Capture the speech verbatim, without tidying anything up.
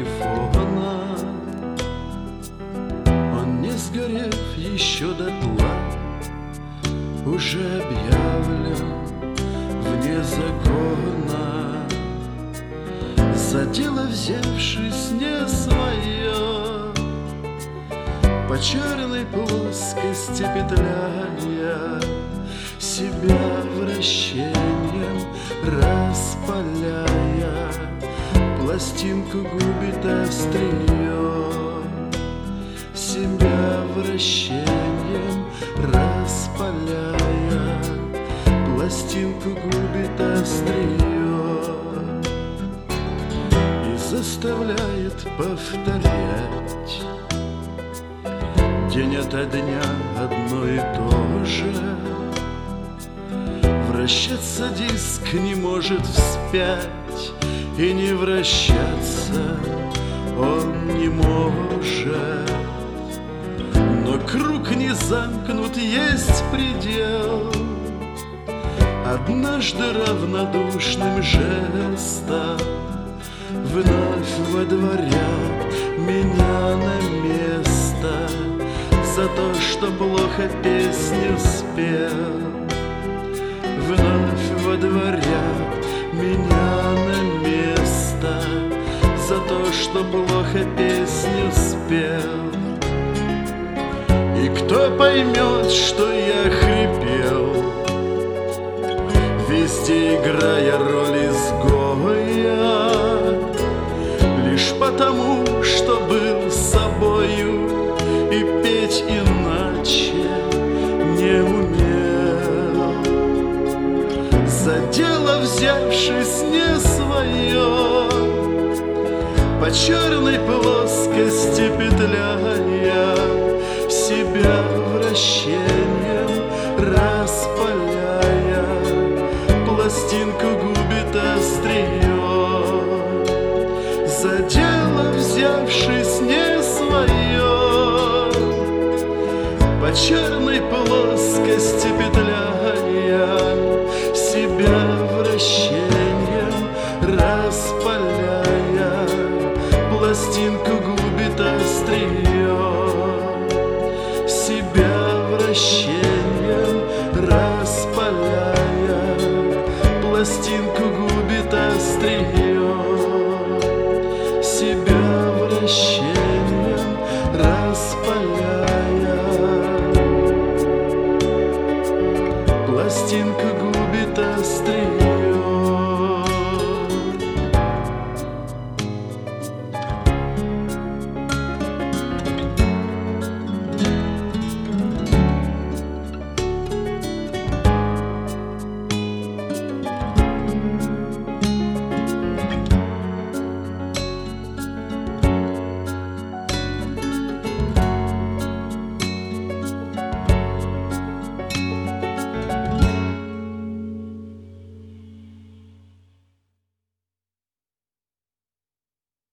телефона. Он, не сгорев еще дотла, уже объявлен вне закона, за дело взявшись не свое, по черной плоскости петляя, себя вращением распаляя, пластинку губит острие, себя вращением распаляя, пластинку губит острие и заставляет повторять день ото дня одно и то же. Вращаться диск не может вспять, и не вращаться он не может. Но круг не замкнут, есть предел. Однажды равнодушным жестом вновь водворят меня на место за то, что плохо песню спел. Вновь водворят меня на место за то, что плохо песню спел. И кто поймет, что я хрипел, везде играя роль изгоя, лишь потому, что был собою и петь иначе не умел. За дело взявшись не свое, по черной плоскости петляя, себя вращением распаляя, пластинку губит острие. За дело взявшись не свое, по черной плоскости петляя, себя вращением распаляя, пластинку губит острие, себя вращением